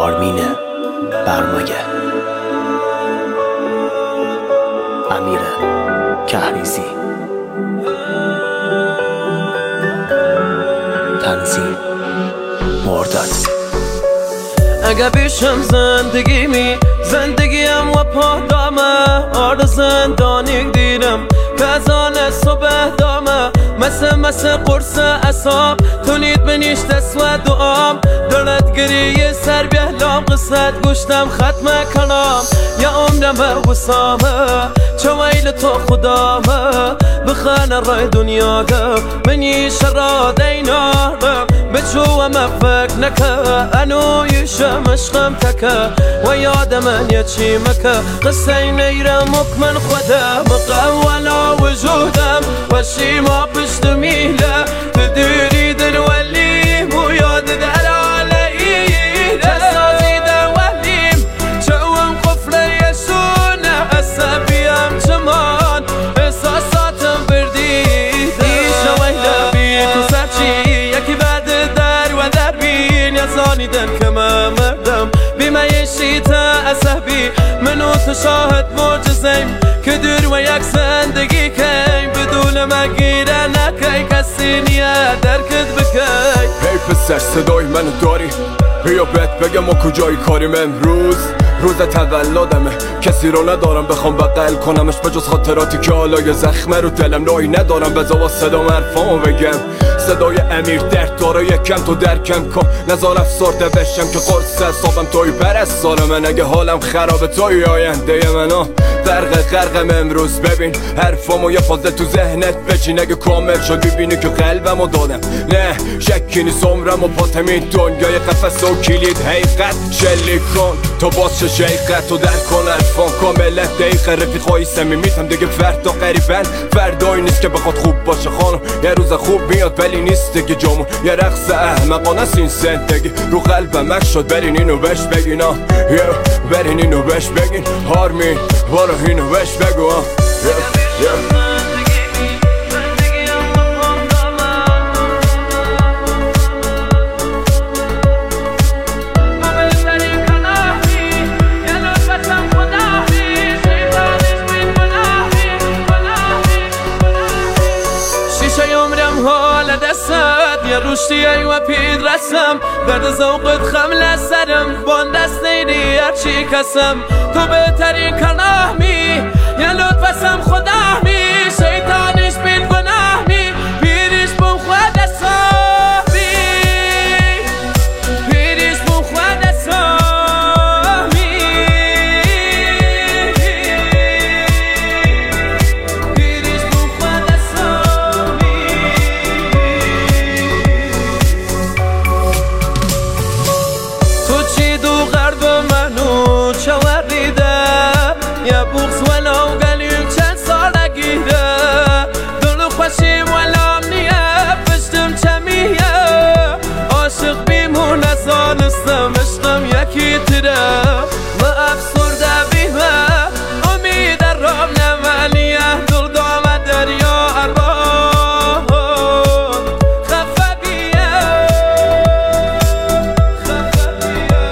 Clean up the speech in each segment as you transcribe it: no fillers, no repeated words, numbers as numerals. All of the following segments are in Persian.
آرمین برمایه، امیر کهریزی، تنظیم مرداد. اگه بیشم زندگیم و پادامه، آرد زندانی دیدم که از آن صبح دامه، مثل قرص اصاب تونید بنیش تسوه دعام، دلت گریه سر بیهلام قصت گوشتم ختم کنام، یا عمرم وسامه چه ویل تو خدامه، بخانه رای دنیا ده منی شراد اینارم، بچو مفک نکه انو یشم عشقم تکه، و یاد من یچی مکه قصه نیرم مکمن خودم، مقولا وجودم و شیما پشت میله، تدیری دل ولیم و یاد دل علیم، تسازیده ولیم چوم قفل یسونه، عصبیم چمان احساساتم بردیده، ایشا ویله بی تو سرچی یکی بعد در و در بین، یزانیدن که من مردم بیمه شیطه عصبی، منو تو شاهد معجزیم که دور و یک زندگی کیم، بدون مگیره نکی کسی نیه درکت بکی. هی پسر صدای منو داری؟ بیا بهت بگم ما کجایی کاریم امروز، روز تولدمه، کسی رو ندارم بخوام بغل کنمش بجز خاطراتی که حالا یه زخمه رو دلم، نایی ندارم بذار با صدام حرفامو بگم، صدای امیر درد داره یکم تو درکم کن، نزار افسرده بشم که قرص حسابم توی پرستار من، اگه حالم خرابه توی آینده منو غرقم امروز، ببین حرفامو یه فاضل تو ذهنت بچین، اگه کامل شد ببینی که قلبمو دادم، نه شکی نیست عمرم و پاتم این دنیای قفس و کلید حقیقت، شلیک کن تو باز چه شیقت و در کن حرفان کاملت دقیقه، رفیقای صمیمیتم دیگه فردا قریبن، فردایی نیست که بخواد خوب باشه خانم، یه روز خوب میاد ولی نیست دیگه جامون، یه رقص احمقانه است این زندگی، رو قلبم مک شد برین اینو بهش بگین، برین اینو بهش بگین، آرمین برو اینو بهش بگو. حال دستت یه روشتی و پید رسم، درد ذوقت خمل سرم بان دست نیدی هرچی کسم، تو بهترین کناهمی یه لطفسم خداهمی، شیطانش بین گناهمی پیریش بون خود اصابی، پیریش بون خود اصابی، پیریش بون خود اصابی. یا بغز ولو قلیم چند ساله گیره، دلو خوشیم ولام نیه پشتم چمیه، عاشق بیمون از آنستم عشقم یکی تره، و افسرده بیمه امید رام نمالیه، دل دامه دریا ارباب خفه بیه، خفه بیه.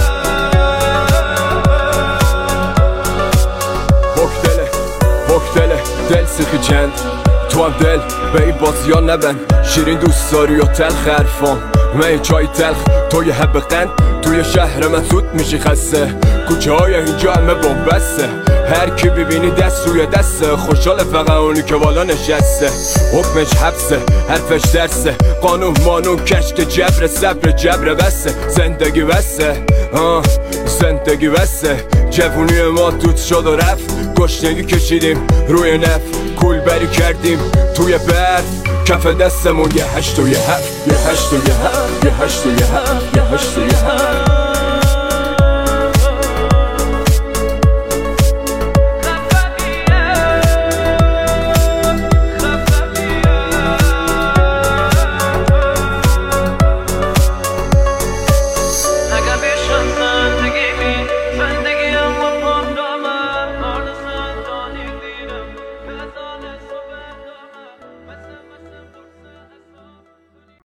دل دل سیخی چند تو هم دل به این بازی ها نبند، شیرین دوست داری و تلخ حرفام، من چای تلخ توی حب قند، توی شهر من زود میشی خسته، کوچه های اینجا همه بومبسته، هر کی ببینی دست روی دسته، خوشحال فقط اونی که بالا نشسته، حکمش حبسه حرفش درسه، قانون مانون کشک جبر صبر جبر بسته، زندگی بسته زندگی بسته، جوونی ما دود شد و رفت، گشنگی کشیدیم روی نف، کول بری کردیم توی برف، کف دستمون یه هشت و یه هفت، یه هشت و یه هفت، یه هشت و یه هفت، یه هشت و یه هفت.